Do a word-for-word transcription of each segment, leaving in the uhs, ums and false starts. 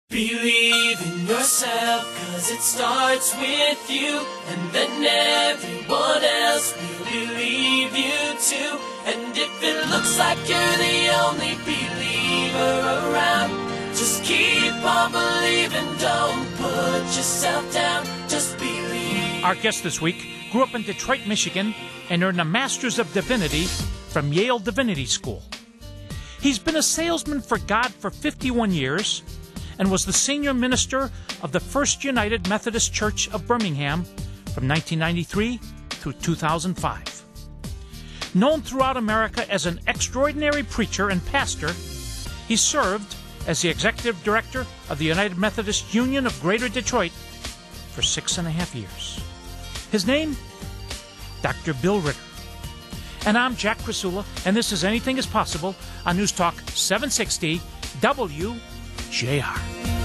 Believe in yourself, cause it starts with you, and then everyone else will believe you too. And if it looks like you're the only believer around, just keep on believing, don't put yourself down, just believe. Our guest this week grew up in Detroit, Michigan, and earned a Master's of Divinity from Yale Divinity School. He's been a salesman for God for fifty-one years, and was the senior minister of the First United Methodist Church of Birmingham from nineteen ninety-three through two thousand five. Known throughout America as an extraordinary preacher and pastor, he served as the executive director of the United Methodist Union of Greater Detroit for six and a half years. His name? Doctor Bill Ritter. And I'm Jack Krasula, and this is Anything is Possible on News Talk seven sixty W J R.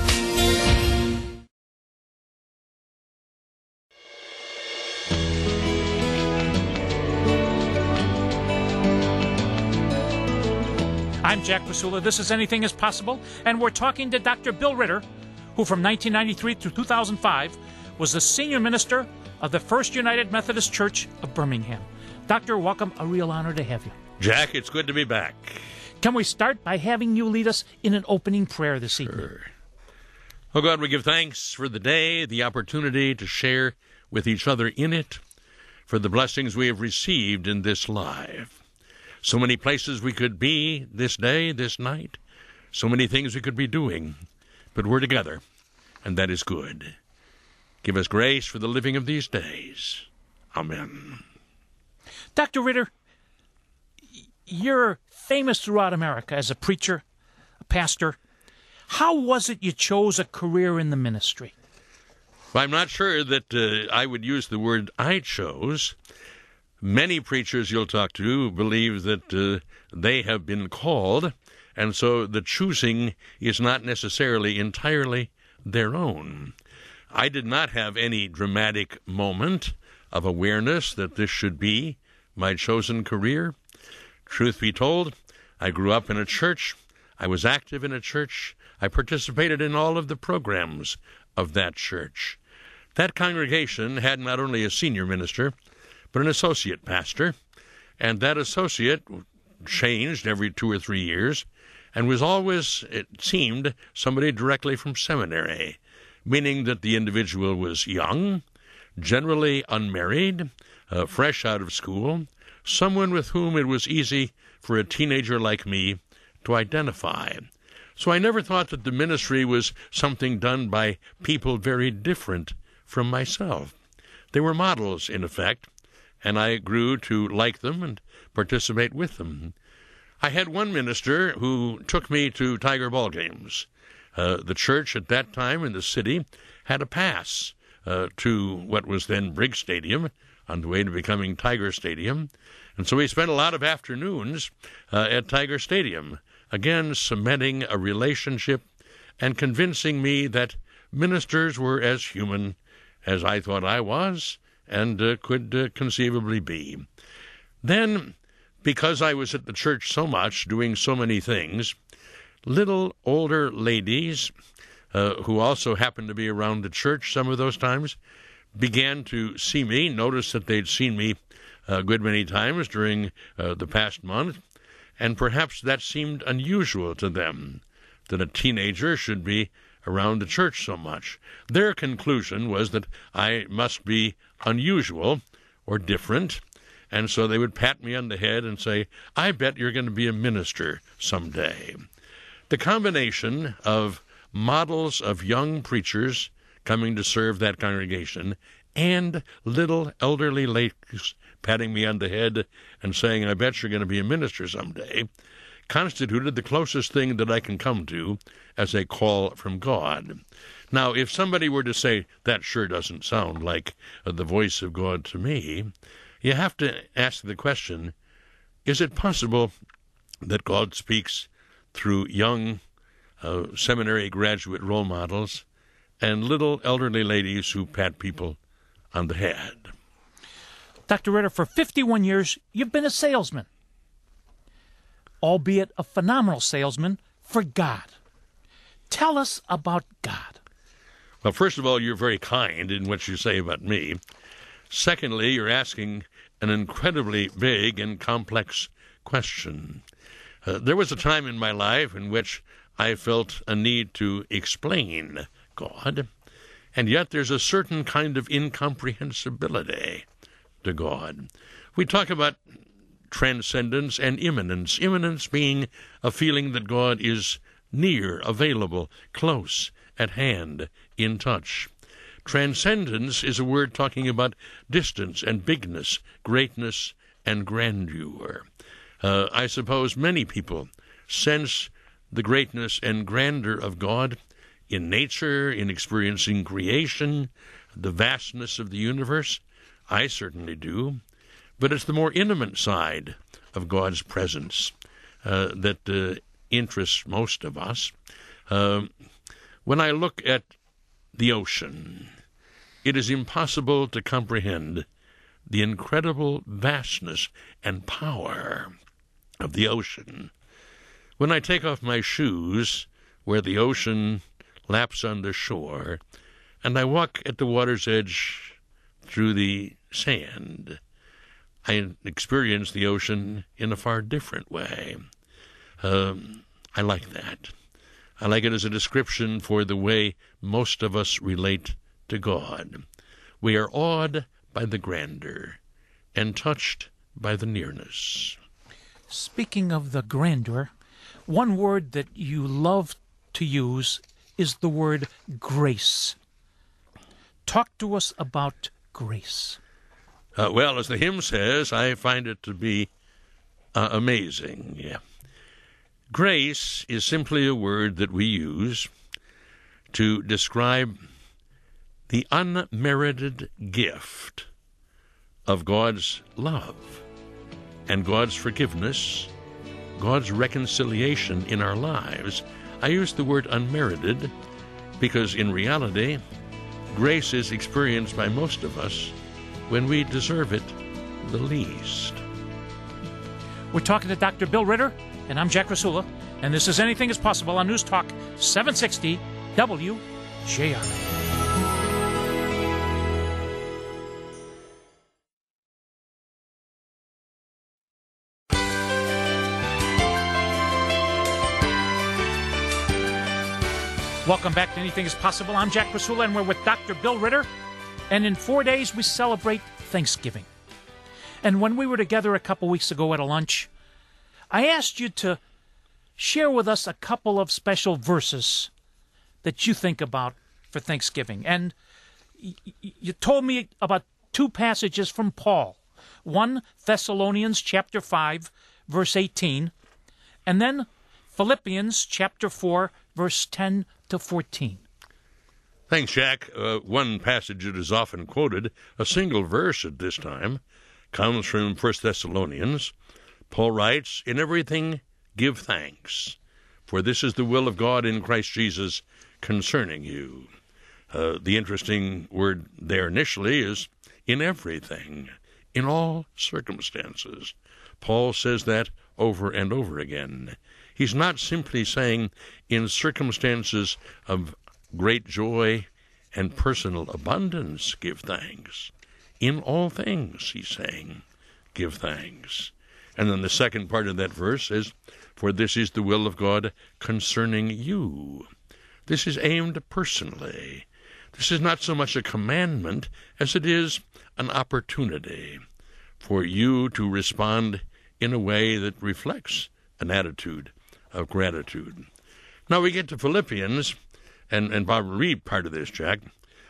I'm Jack Krasula. This is Anything is Possible, and we're talking to Doctor Bill Ritter, who from nineteen ninety-three through two thousand five was the senior minister of the First United Methodist Church of Birmingham. Doctor, welcome. A real honor to have you. Jack, it's good to be back. Can we start by having you lead us in an opening prayer this Sure. evening? Oh, God, we give thanks for the day, the opportunity to share with each other in it, for the blessings we have received in this life. So many places we could be this day, this night, so many things we could be doing, but we're together, and that is good. Give us grace for the living of these days. Amen. Doctor Ritter, you're famous throughout America as a preacher, a pastor. How was it you chose a career in the ministry? Well, I'm not sure that uh, I would use the word I chose. Many preachers you'll talk to believe that uh, they have been called, and so the choosing is not necessarily entirely their own. I did not have any dramatic moment of awareness that this should be my chosen career. Truth be told, I grew up in a church. I was active in a church. I participated in all of the programs of that church. That congregation had not only a senior minister, but an associate pastor, and that associate changed every two or three years and was always, it seemed, somebody directly from seminary, meaning that the individual was young, generally unmarried, uh, fresh out of school, someone with whom it was easy for a teenager like me to identify. So I never thought that the ministry was something done by people very different from myself. They were models, in effect, and I grew to like them and participate with them. I had one minister who took me to Tiger ball games. Uh, the church at that time in the city had a pass uh, to what was then Briggs Stadium, on the way to becoming Tiger Stadium. And so we spent a lot of afternoons uh, at Tiger Stadium, again cementing a relationship and convincing me that ministers were as human as I thought I was and uh, could uh, conceivably be. Then, because I was at the church so much, doing so many things, little older ladies uh, who also happened to be around the church some of those times began to see me, notice that they'd seen me a good many times during uh, the past month, and perhaps that seemed unusual to them, that a teenager should be around the church so much. Their conclusion was that I must be unusual or different, and so they would pat me on the head and say, I bet you're going to be a minister someday. The combination of models of young preachers coming to serve that congregation and little elderly ladies patting me on the head and saying, I bet you're going to be a minister someday, constituted the closest thing that I can come to as a call from God. Now, if somebody were to say, that sure doesn't sound like uh, the voice of God to me, you have to ask the question, is it possible that God speaks through young uh, seminary graduate role models and little elderly ladies who pat people on the head? Doctor Ritter, for fifty-one years, you've been a salesman, albeit a phenomenal salesman for God. Tell us about God. Well, first of all, you're very kind in what you say about me. Secondly, you're asking an incredibly big and complex question. Uh, there was a time in my life in which I felt a need to explain God, and yet there's a certain kind of incomprehensibility to God. We talk about transcendence and immanence, immanence being a feeling that God is near, available, close, at hand, in touch. Transcendence is a word talking about distance and bigness, greatness and grandeur. Uh, I suppose many people sense the greatness and grandeur of God in nature, in experiencing creation, the vastness of the universe. I certainly do. But it's the more intimate side of God's presence uh, that uh, interests most of us. Uh, when I look at the ocean, it is impossible to comprehend the incredible vastness and power of the ocean. When I take off my shoes where the ocean laps on the shore, and I walk at the water's edge through the sand, I experience the ocean in a far different way. Um, I like that. I like it as a description for the way most of us relate to God. We are awed by the grandeur and touched by the nearness. Speaking of the grandeur, one word that you love to use is the word grace. Talk to us about grace. Uh, well, as the hymn says, I find it to be uh, amazing. Yeah. Grace is simply a word that we use to describe the unmerited gift of God's love and God's forgiveness, God's reconciliation in our lives. I use the word unmerited because in reality, grace is experienced by most of us when we deserve it the least. We're talking to Doctor Bill Ritter, and I'm Jack Rasula, and this is Anything is Possible on News Talk seven sixty W J R. Welcome back to Anything is Possible. I'm Jack Rasula, and we're with Doctor Bill Ritter. And in four days, we celebrate Thanksgiving. And when we were together a couple weeks ago at a lunch, I asked you to share with us a couple of special verses that you think about for Thanksgiving. And y- y- you told me about two passages from Paul. One, Thessalonians chapter five, verse eighteen, and then Philippians chapter four, verse ten to fourteen. Thanks, Jack. Uh, one passage that is often quoted, a single verse at this time, comes from First Thessalonians. Paul writes, "In everything give thanks, for this is the will of God in Christ Jesus concerning you." Uh, the interesting word there initially is in everything, in all circumstances. Paul says that over and over again. He's not simply saying in circumstances of great joy and personal abundance, give thanks. In all things, he's saying, give thanks. And then the second part of that verse is, for this is the will of God concerning you. This is aimed personally. This is not so much a commandment as it is an opportunity for you to respond in a way that reflects an attitude of gratitude. Now we get to Philippians, and, and Bob, read part of this, Jack.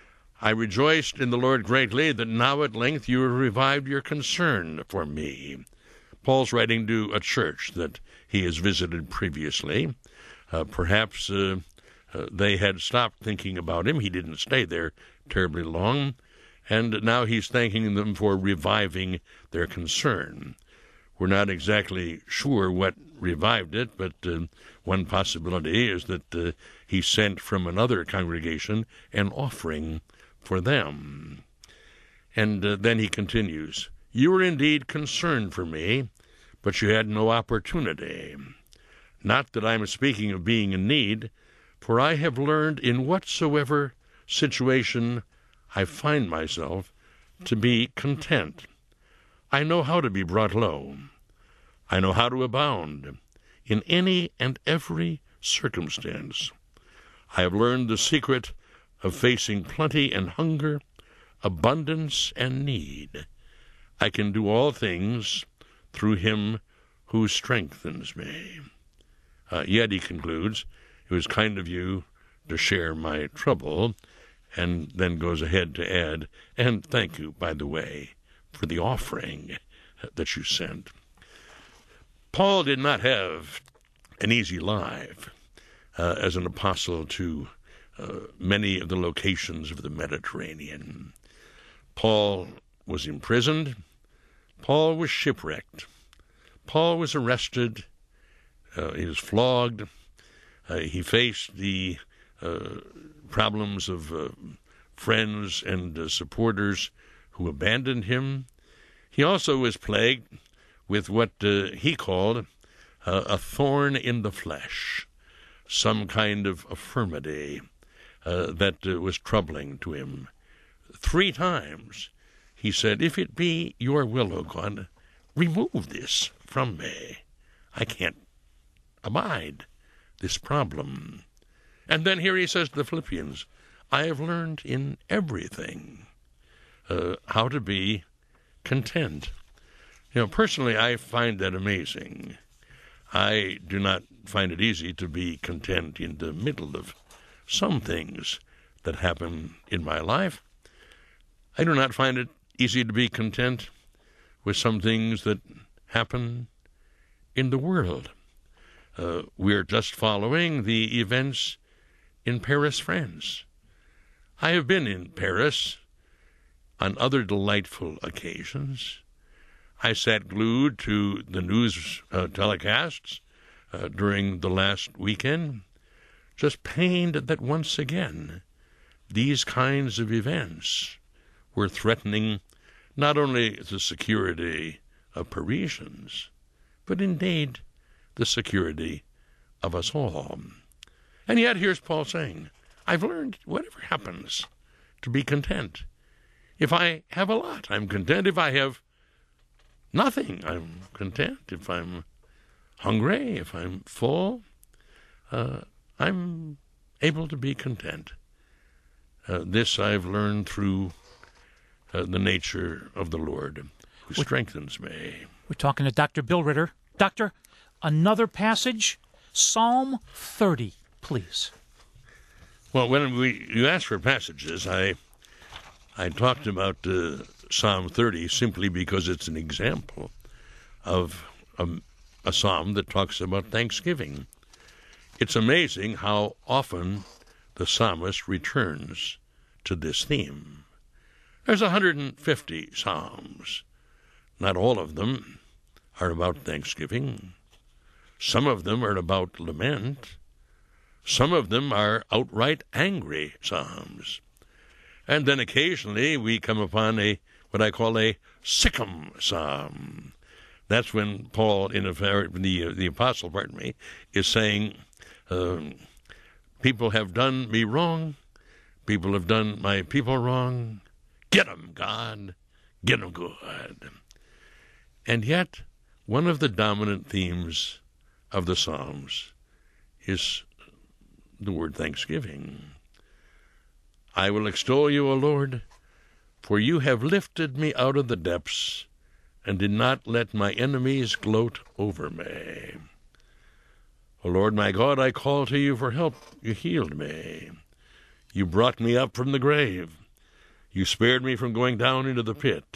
"I rejoiced in the Lord greatly that now at length you have revived your concern for me." Paul's writing to a church that he has visited previously. Uh, perhaps uh, uh, they had stopped thinking about him. He didn't stay there terribly long. And now he's thanking them for reviving their concern. We're not exactly sure what revived it, but uh, one possibility is that uh, he sent from another congregation an offering for them. And uh, then he continues, "You were indeed concerned for me, but you had no opportunity. Not that I am speaking of being in need, For I have learned in whatsoever situation I find myself to be content. I know how to be brought low. I know how to abound in any and every circumstance. I have learned the secret of facing plenty and hunger, abundance and need. I can do all things through him who strengthens me. Uh, yet, he concludes, it was kind of you to share my trouble, and then goes ahead to add, and thank you, by the way, for the offering that you sent. Paul did not have an easy life uh, as an apostle to uh, many of the locations of the Mediterranean. Paul was imprisoned. Paul was shipwrecked. Paul was arrested. Uh, he was flogged. Uh, he faced the uh, problems of uh, friends and uh, supporters who abandoned him. He also was plagued with what uh, he called uh, a thorn in the flesh, some kind of infirmity uh, that uh, was troubling to him. Three times he said, "If it be your will, O God, remove this from me. I can't abide this problem." And then here he says to the Philippians, "I have learned in everything uh, how to be content." You know, personally, I find that amazing. I do not find it easy to be content in the middle of some things that happen in my life. I do not find it easy to be content with some things that happen in the world. Uh, we're just following the events in Paris, France. I have been in Paris on other delightful occasions. I sat glued to the news uh, telecasts uh, during the last weekend, just pained that once again these kinds of events were threatening not only the security of Parisians, but indeed the security of us all. And yet here's Paul saying, I've learned, whatever happens, to be content. If I have a lot, I'm content. If I have nothing, I'm content. If I'm hungry, if I'm full, uh, I'm able to be content. Uh, this I've learned through uh, the nature of the Lord, who we're, strengthens me. We're talking to Doctor Bill Ritter. Doctor, another passage, Psalm thirty, please. Well, when we you asked for passages, I I talked about uh, Psalm thirty simply because it's an example of a, a psalm that talks about thanksgiving. It's amazing how often the psalmist returns to this theme. There's one hundred fifty psalms. Not all of them are about thanksgiving. Some of them are about lament. Some of them are outright angry psalms. And then occasionally we come upon a what I call a Sikkim psalm. That's when Paul, in a, the the apostle, pardon me, is saying, um, people have done me wrong. People have done my people wrong. Get them, God. Get them good. And yet, one of the dominant themes of the Psalms is the word thanksgiving. I will extol you, O Lord, for you have lifted me out of the depths and did not let my enemies gloat over me. O Lord my God, I call to you for help. You healed me. You brought me up from the grave. You spared me from going down into the pit.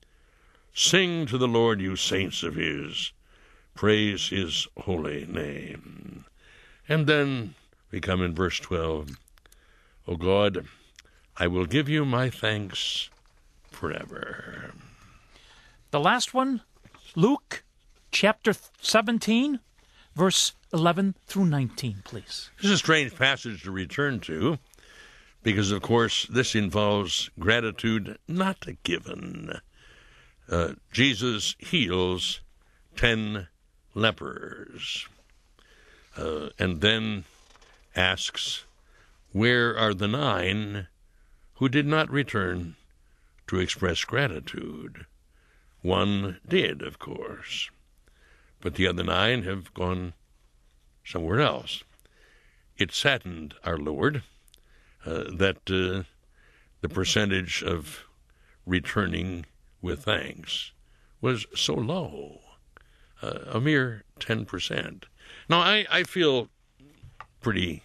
Sing to the Lord, you saints of his. Praise his holy name. And then we come in verse twelve. O God, I will give you my thanks forever. The last one, Luke chapter seventeen, verse eleven through nineteen, please. This is a strange passage to return to because, of course, this involves gratitude not given. Uh, Jesus heals ten lepers. Uh, and then asks, where are the nine who did not return to express gratitude? One did, of course, but the other nine have gone somewhere else. It saddened our Lord uh, that uh, the percentage of returning with thanks was so low, uh, a mere ten percent. Now, I, I feel pretty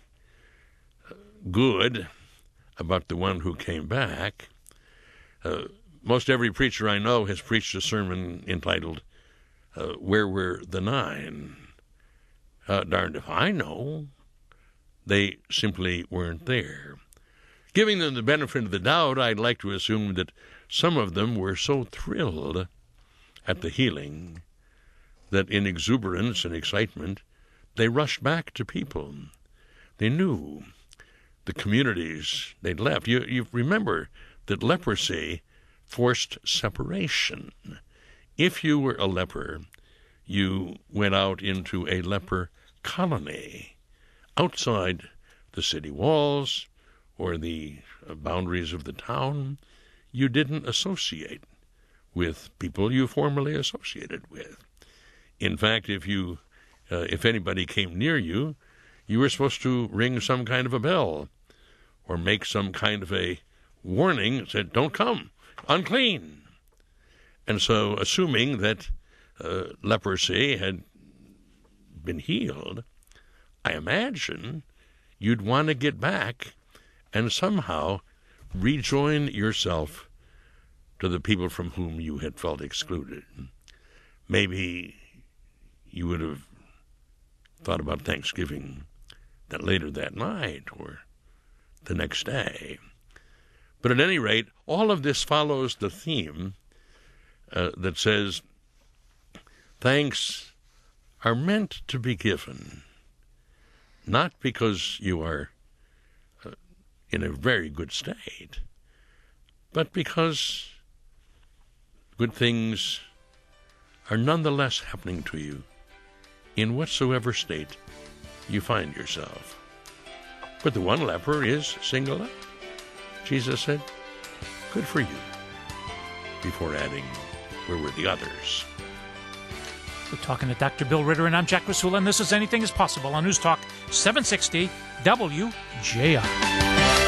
good about the one who came back. Uh, most every preacher I know has preached a sermon entitled, uh, Where Were the Nine? Uh, darned if I know. They simply weren't there. Giving them the benefit of the doubt, I'd like to assume that some of them were so thrilled at the healing that in exuberance and excitement, they rushed back to people. They knew the communities they'd left. You, you remember that leprosy forced separation. If you were a leper, you went out into a leper colony outside the city walls or the boundaries of the town. You didn't associate with people you formerly associated with. In fact, if you, uh, if anybody came near you, you were supposed to ring some kind of a bell or make some kind of a warning that said, don't come, unclean. And so, assuming that uh, leprosy had been healed, I imagine you'd want to get back and somehow rejoin yourself to the people from whom you had felt excluded. Maybe you would have thought about Thanksgiving that later that night or the next day. But at any rate, all of this follows the theme uh, that says thanks are meant to be given, not because you are uh, in a very good state, but because good things are nonetheless happening to you in whatsoever state you find yourself. But the one leper is singled out. Jesus said, good for you, before adding, where were the others? We're talking to Doctor Bill Ritter, and I'm Jack Rasula, and this is Anything is Possible on News Talk seven sixty W J I.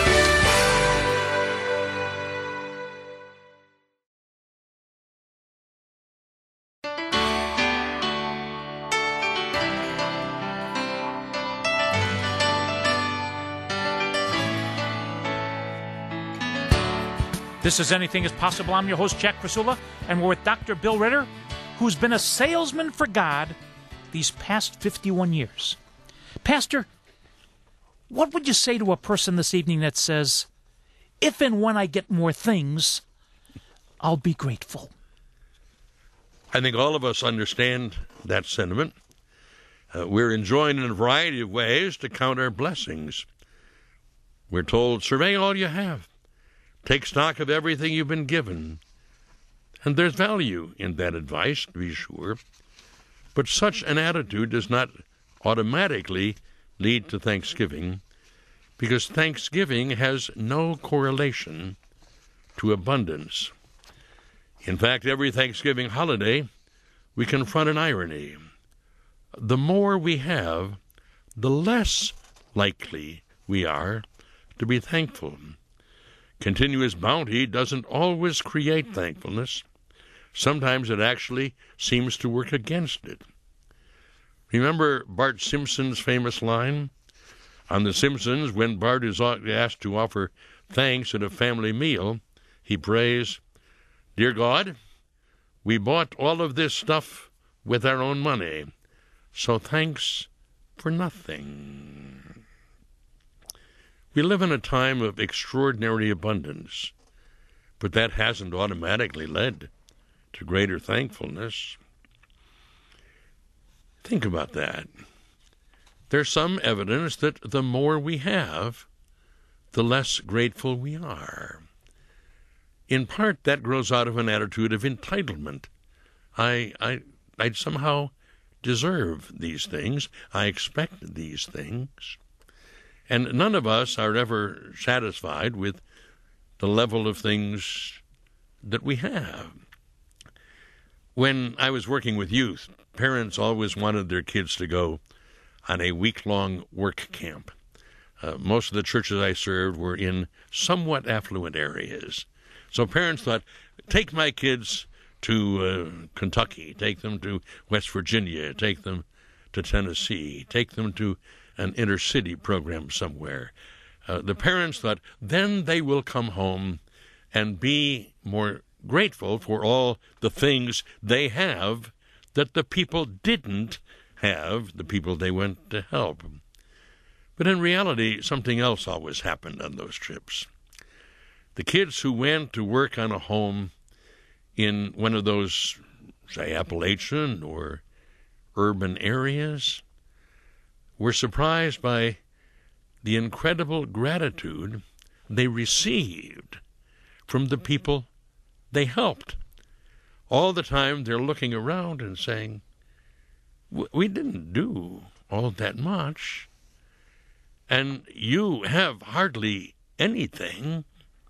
This is Anything is Possible. I'm your host, Jack Rasula, and we're with Doctor Bill Ritter, who's been a salesman for God these past fifty-one years. Pastor, what would you say to a person this evening that says, if and when I get more things, I'll be grateful? I think all of us understand that sentiment. Uh, we're enjoined in a variety of ways to count our blessings. We're told, survey all you have. Take stock of everything you've been given. And there's value in that advice, to be sure. But such an attitude does not automatically lead to thanksgiving, because thanksgiving has no correlation to abundance. In fact, every Thanksgiving holiday, we confront an irony. The more we have, the less likely we are to be thankful. Continuous bounty doesn't always create thankfulness. Sometimes it actually seems to work against it. Remember Bart Simpson's famous line? On The Simpsons, when Bart is asked to offer thanks at a family meal, he prays, Dear God, we bought all of this stuff with our own money, so thanks for nothing. We live in a time of extraordinary abundance, but that hasn't automatically led to greater thankfulness. Think about that. There's some evidence that the more we have, the less grateful we are. In part, that grows out of an attitude of entitlement. I, I, I somehow deserve these things. I expect these things. And none of us are ever satisfied with the level of things that we have. When I was working with youth, parents always wanted their kids to go on a week-long work camp. Uh, most of the churches I served were in somewhat affluent areas. So parents thought, take my kids to uh, Kentucky, take them to West Virginia, take them to Tennessee, take them to an inner-city program somewhere. Uh, the parents thought, then they will come home and be more grateful for all the things they have that the people didn't have, the people they went to help. But in reality, something else always happened on those trips. The kids who went to work on a home in one of those, say, Appalachian or urban areas, were surprised by the incredible gratitude they received from the people they helped. All the time they're looking around and saying, we didn't do all that much, and you have hardly anything,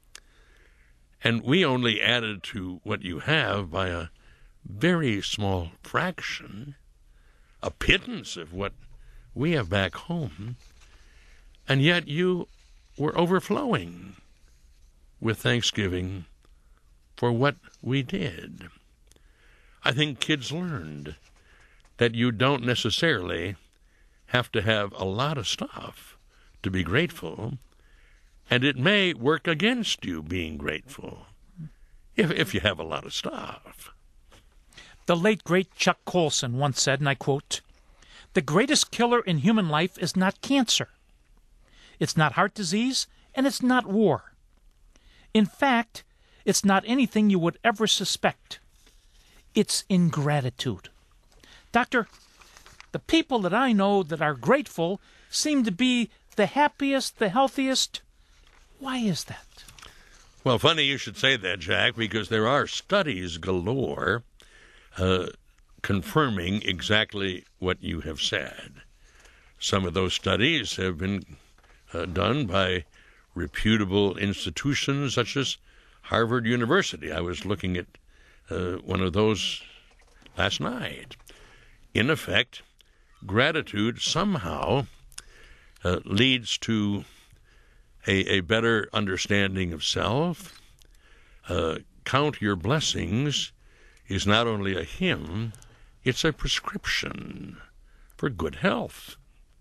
and we only added to what you have by a very small fraction, a pittance of what we have back home, and yet you were overflowing with thanksgiving for what we did. I think kids learned that you don't necessarily have to have a lot of stuff to be grateful, and it may work against you being grateful if, if you have a lot of stuff. The late, great Chuck Colson once said, and I quote, "The greatest killer in human life is not cancer. It's not heart disease, and it's not war. In fact, it's not anything you would ever suspect. It's ingratitude." Doctor, the people that I know that are grateful seem to be the happiest, the healthiest. Why is that? Well, funny you should say that, Jack, because there are studies galore uh, confirming exactly what you have said. Some of those studies have been uh, done by reputable institutions such as Harvard University. I was looking at uh, one of those last night. In effect, gratitude somehow uh, leads to a, a better understanding of self. Uh, count your blessings is not only a hymn, it's a prescription for good health.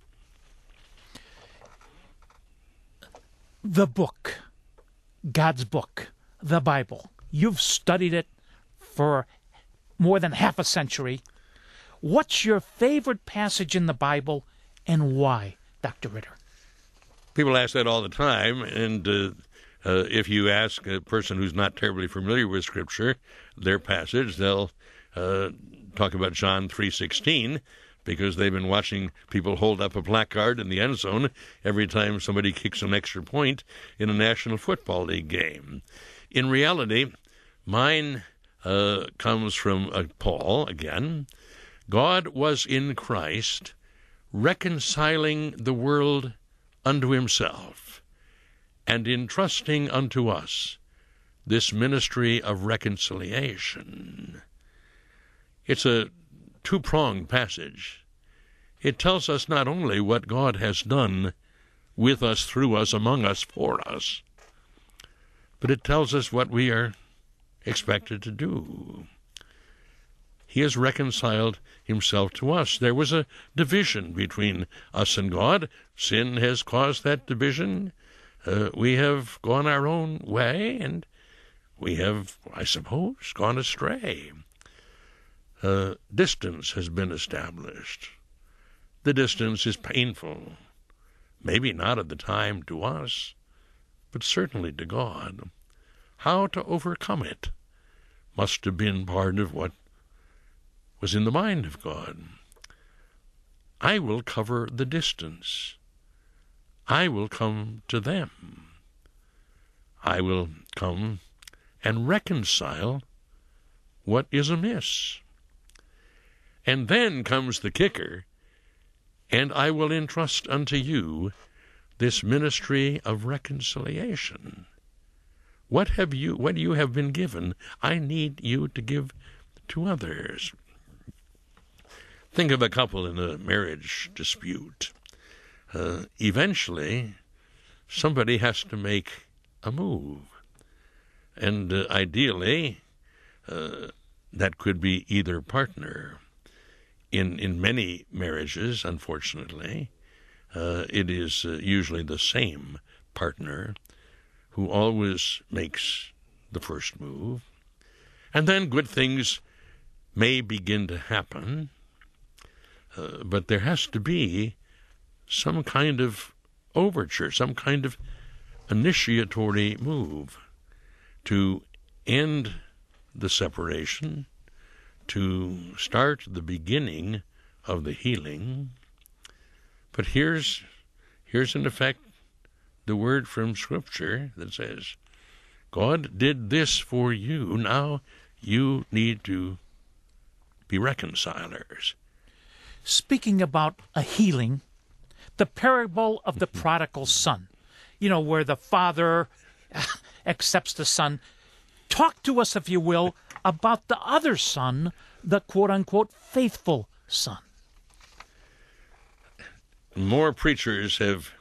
The book, God's book, the Bible. You've studied it for more than half a century. What's your favorite passage in the Bible and why, Doctor Ritter? People ask that all the time, and uh, uh, if you ask a person who's not terribly familiar with Scripture their passage, they'll uh, talk about John three sixteen, because they've been watching people hold up a placard in the end zone every time somebody kicks an extra point in a National Football League game. In reality, mine uh, comes from uh, Paul, again. God was in Christ, reconciling the world unto himself, and entrusting unto us this ministry of reconciliation. It's a two-pronged passage. It tells us not only what God has done with us, through us, among us, for us, but it tells us what we are expected to do. He has reconciled himself to us. There was a division between us and God. Sin has caused that division. Uh, we have gone our own way, and we have, I suppose, gone astray. Uh, distance has been established. The distance is painful. Maybe not at the time to us, but certainly to God. How to overcome it must have been part of what was in the mind of God. I will cover the distance. I will come to them. I will come and reconcile what is amiss. And then comes the kicker, and I will entrust unto you this ministry of reconciliation. What have you, what you have been given, I need you to give to others. Think of a couple in a marriage dispute. Uh, eventually, somebody has to make a move. And uh, ideally, uh, that could be either partner. In, in many marriages, unfortunately, uh, it is uh, usually the same partner who always makes the first move. And then good things may begin to happen, uh, but there has to be some kind of overture, some kind of initiatory move to end the separation, to start the beginning of the healing. But here's, here's in effect the word from Scripture that says, God did this for you, now you need to be reconcilers. Speaking about a healing, the parable of the prodigal son, you know, where the father accepts the son. Talk to us, if you will, about the other son, the quote-unquote faithful son. More preachers have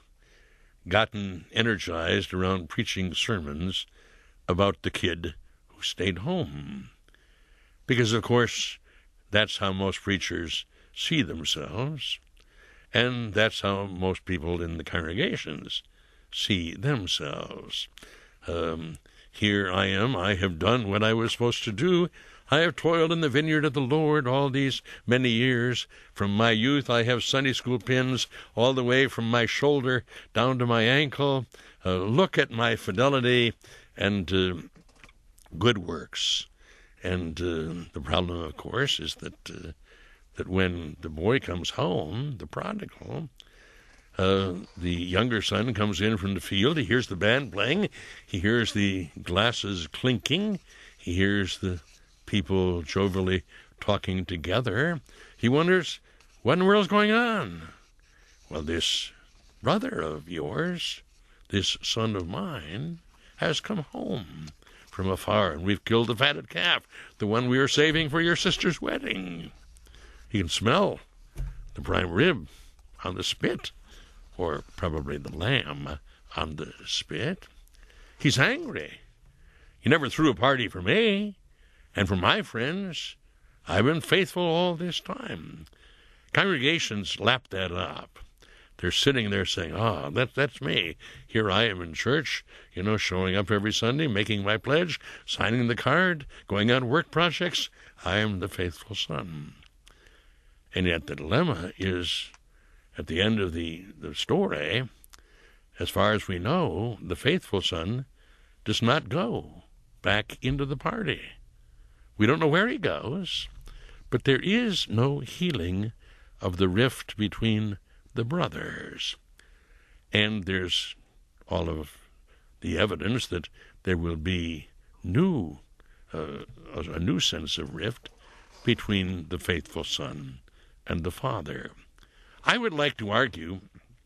gotten energized around preaching sermons about the kid who stayed home. Because, of course, that's how most preachers see themselves, and that's how most people in the congregations see themselves. Um, here I am, I have done what I was supposed to do. I have toiled in the vineyard of the Lord all these many years. From my youth I have Sunday school pins all the way from my shoulder down to my ankle. Uh, look at my fidelity and uh, good works. And uh, the problem, of course, is that uh, that when the boy comes home, the prodigal, uh, the younger son comes in from the field. He hears the band playing. He hears the glasses clinking. He hears the people jovially talking together. He wonders, what in the world's going on? Well, this brother of yours, this son of mine, has come home from afar, and we've killed the fatted calf, the one we were saving for your sister's wedding. He can smell the prime rib on the spit, or probably the lamb on the spit. He's angry. You never threw a party for me, and for my friends. I've been faithful all this time. Congregations lap that up. They're sitting there saying, ah, oh, that, that's me. Here I am in church, you know, showing up every Sunday, making my pledge, signing the card, going on work projects. I am the faithful son. And yet the dilemma is, at the end of the, the story, as far as we know, the faithful son does not go back into the party. We don't know where he goes, but there is no healing of the rift between the brothers. And there's all of the evidence that there will be new, uh, a new sense of rift between the faithful son and the father. I would like to argue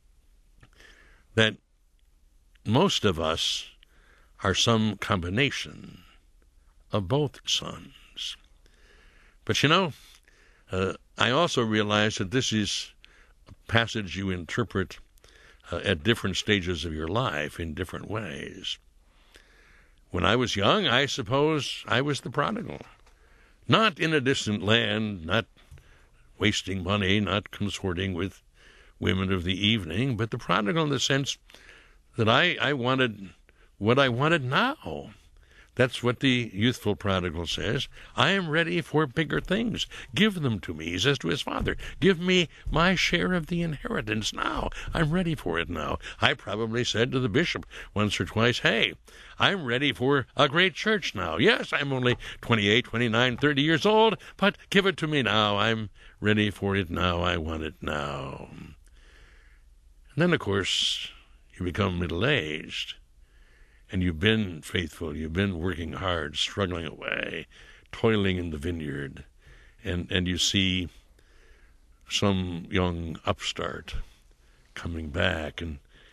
that most of us are some combination of both sons. But you know, uh, I also realize that this is a passage you interpret uh, at different stages of your life in different ways. When I was young, I suppose I was the prodigal. Not in a distant land, not wasting money, not consorting with women of the evening, but the prodigal in the sense that I, I wanted what I wanted now. That's what the youthful prodigal says. I am ready for bigger things. Give them to me, he says to his father. Give me my share of the inheritance now. I'm ready for it now. I probably said to the bishop once or twice, hey, I'm ready for a great church now. Yes, I'm only twenty-eight, twenty-nine, thirty years old, but give it to me now. I'm ready for it now. I want it now. And then, of course, you become middle-aged. And you've been faithful, you've been working hard, struggling away, toiling in the vineyard, and, and you see some young upstart coming back, and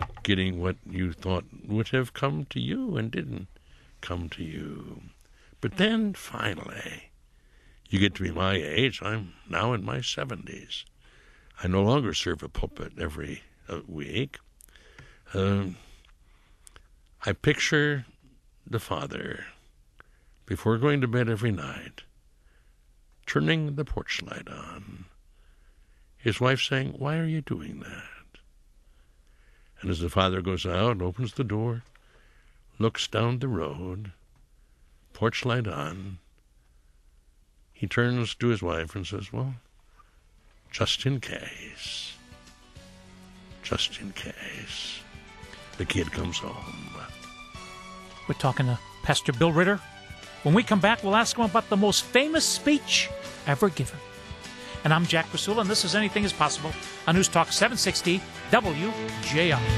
getting what you thought would have come to you and didn't come to you. But then, finally, you get to be my age. I'm now in my seventies. I no longer serve a pulpit every uh, week. Um, I picture the Father, before going to bed every night, turning the porch light on. His wife saying, "Why are you doing that?" And as the Father goes out, opens the door, looks down the road, porch light on, he turns to his wife and says, "Well, just in case, just in case, the kid comes home." We're talking to Pastor Bill Ritter. When we come back, we'll ask him about the most famous speech ever given. And I'm Jack Rasula, and this is Anything is Possible on News Talk seven sixty W J R.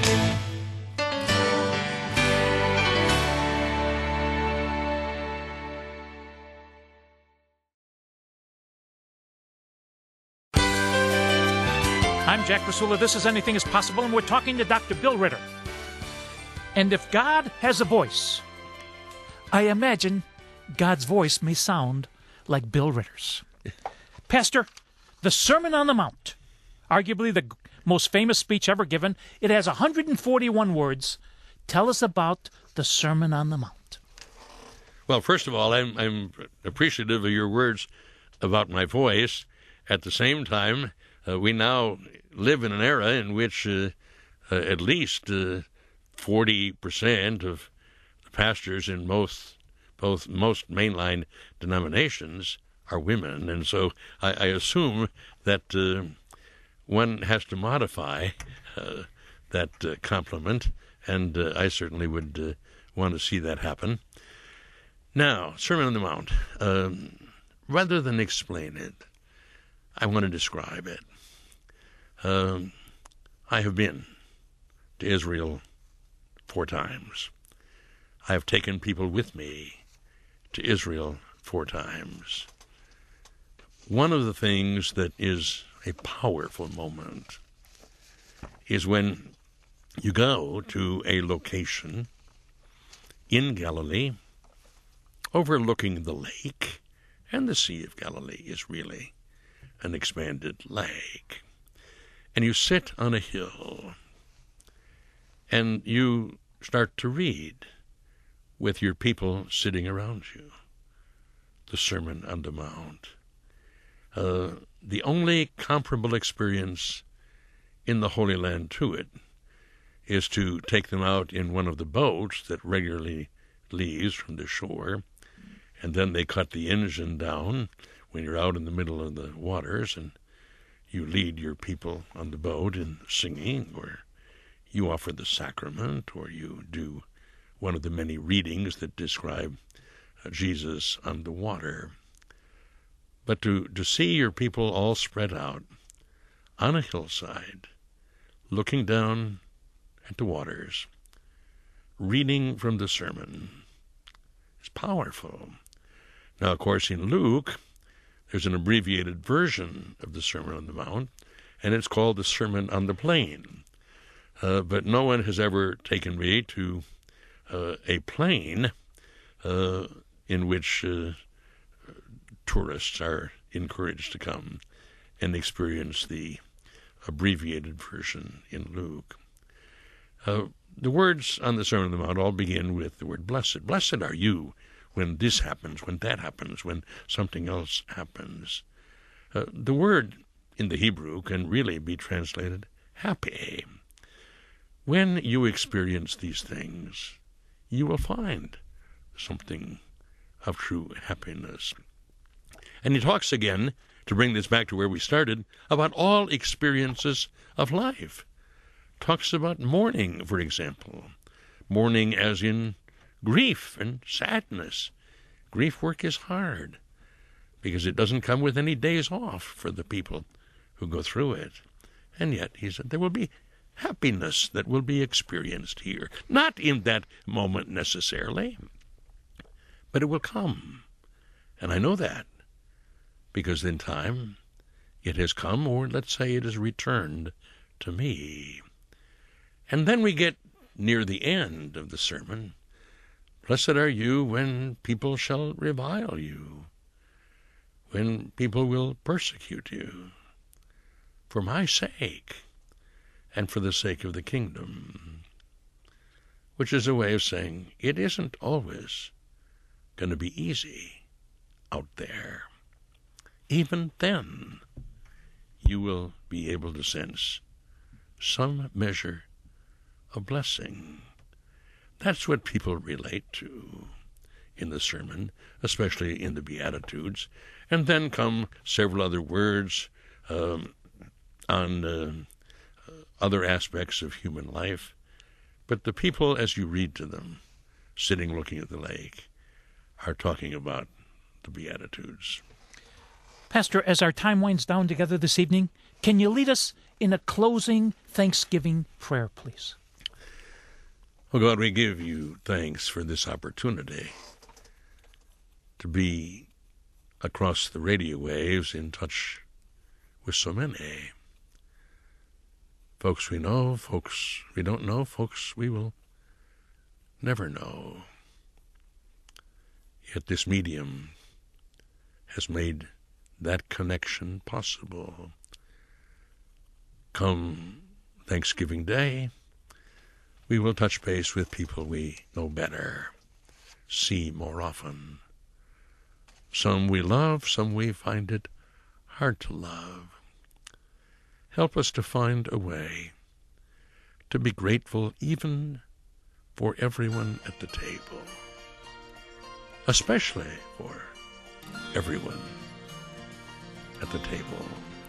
I'm Jack Rasula. This is Anything is Possible, and we're talking to Doctor Bill Ritter. And if God has a voice, I imagine God's voice may sound like Bill Ritter's. Pastor, the Sermon on the Mount, arguably the most famous speech ever given, it has one hundred forty-one words. Tell us about the Sermon on the Mount. Well, first of all, I'm, I'm appreciative of your words about my voice. At the same time, uh, we now live in an era in which uh, uh, at least uh, forty percent of the pastors in most both most mainline denominations are women, and so I, I assume that uh, one has to modify uh, that uh, compliment, and uh, I certainly would uh, want to see that happen. Now, Sermon on the Mount. Um, rather than explain it, I want to describe it. Um, I have been to Israel four times. I have taken people with me to Israel four times. One of the things that is a powerful moment is when you go to a location in Galilee overlooking the lake, and the Sea of Galilee is really an expanded lake. And you sit on a hill, and you start to read with your people sitting around you the Sermon on the Mount. Uh, the only comparable experience in the Holy Land to it is to take them out in one of the boats that regularly leaves from the shore, and then they cut the engine down when you're out in the middle of the waters, and you lead your people on the boat in singing, or you offer the sacrament, or you do one of the many readings that describe uh, Jesus on the water. But to, to see your people all spread out on a hillside, looking down at the waters, reading from the sermon, is powerful. Now, of course, in Luke, there's an abbreviated version of the Sermon on the Mount, and it's called the Sermon on the Plain. Uh, but no one has ever taken me to uh, a plain uh, in which uh, tourists are encouraged to come and experience the abbreviated version in Luke. Uh, the words on the Sermon on the Mount all begin with the word blessed. Blessed are you when this happens, when that happens, when something else happens. Uh, the word in the Hebrew can really be translated happy. When you experience these things, you will find something of true happiness. And he talks again, to bring this back to where we started, about all experiences of life. Talks about mourning, for example. Mourning as in grief and sadness. Grief work is hard because it doesn't come with any days off for the people who go through it. And yet, he said, there will be happiness that will be experienced here. Not in that moment necessarily, but it will come. And I know that because in time it has come, or let's say it has returned to me. And then we get near the end of the sermon. Blessed are you when people shall revile you, when people will persecute you, for my sake and for the sake of the kingdom, which is a way of saying it isn't always going to be easy out there. Even then, you will be able to sense some measure of blessing. That's what people relate to in the sermon, especially in the Beatitudes. And then come several other words um, on uh, other aspects of human life. But the people, as you read to them, sitting looking at the lake, are talking about the Beatitudes. Pastor, as our time winds down together this evening, can you lead us in a closing Thanksgiving prayer, please? Oh, God, we give you thanks for this opportunity to be across the radio waves in touch with so many. Folks we know, folks we don't know, folks we will never know. Yet this medium has made that connection possible. Come Thanksgiving Day, we will touch base with people we know better, see more often. Some we love, some we find it hard to love. Help us to find a way to be grateful even for everyone at the table, especially for everyone at the table,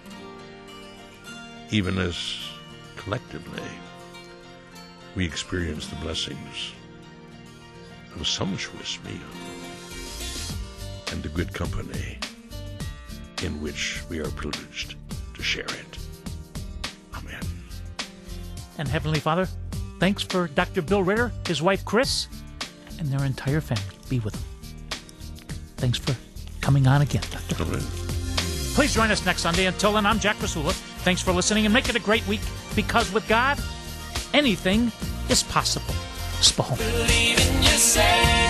even as collectively we experience the blessings of a sumptuous meal and the good company in which we are privileged to share it. Amen. And Heavenly Father, thanks for Doctor Bill Ritter, his wife Chris, and their entire family. Be with them. Thanks for coming on again, Doctor. Amen. Please join us next Sunday. Until then, I'm Jack Rasula. Thanks for listening, and make it a great week, because with God, anything is possible. Spahom. Believe in yourself.